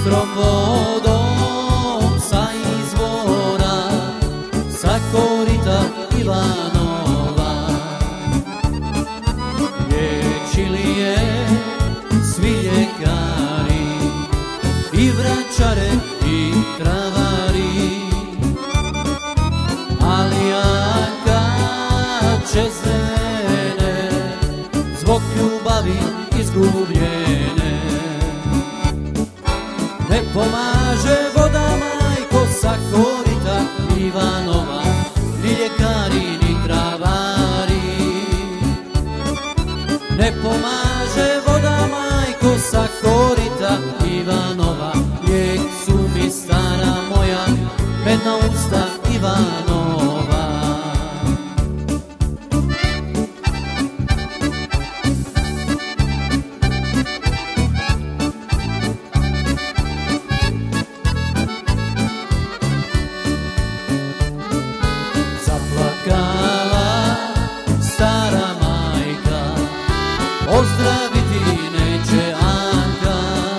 bistrom vodom sa izvora, sa korita Ivanova. Liječili je svi ljekari, i vračare i travari, ali ja kad čezene zbog ljubavi izgubljene, ne pomaže voda, majko, sa korita Ivanova, ni ljekari ni travari. Ne pomaže voda, majko, sa korita Ivanova, lijek su mi stara moja, medna usta Ivanova. Zaplakala stara majka, ozdraviti neće Anka.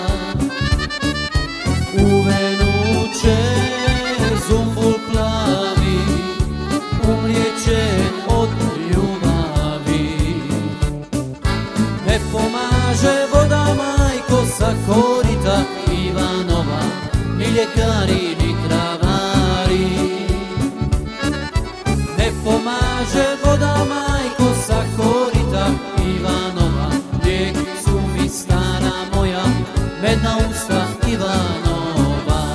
U venu će zumbul plavi, umrijeće od ljubavi. Ne pomaže voda, majko, sa korita Ivanova, ni ljekari ni travari. Ne pomaže voda, majko, sa korita Ivanova, lijek su mi stara moja, medna usta Ivanova.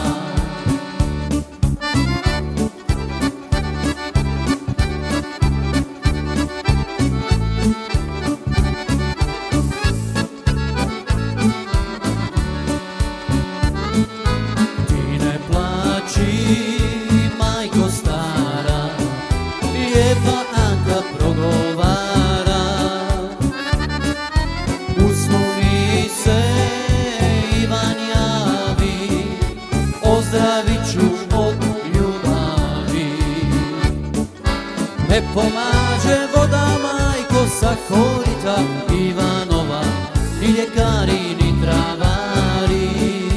Ti ne plači, majko stara, lijepa Anka progovara. U snu mi se Ivan javi, ozdravit ću od ljubavi. Ne pomaže voda, majko, sa korita Ivanova, ni ljekari ni travari.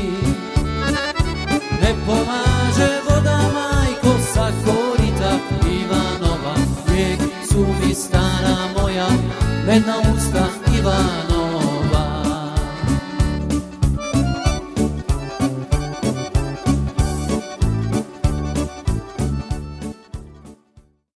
Ne pomaže voda, majko, sa korita Ivanova, lijek su mi stara moja, medna usta Ivanova.